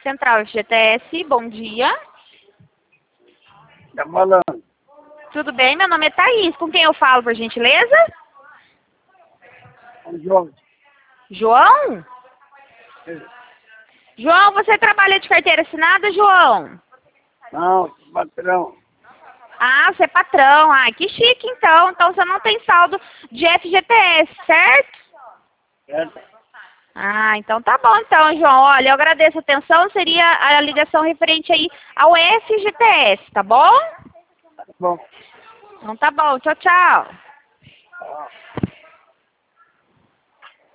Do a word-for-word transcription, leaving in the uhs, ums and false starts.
Central F G T S, bom dia. Tá falando. Tudo bem? Meu nome é Thaís. Com quem eu falo, por gentileza? João. João? João, você trabalha de carteira assinada, João? Não, patrão. Ah, você é patrão. Ah, que chique, então. Então você não tem saldo de F G T S, certo? Certo? Ah, então tá bom, então, João. Olha, eu agradeço a atenção. Seria a ligação referente aí ao F G T S, tá bom? Tá bom. Então tá bom. Tchau, tchau. Tá.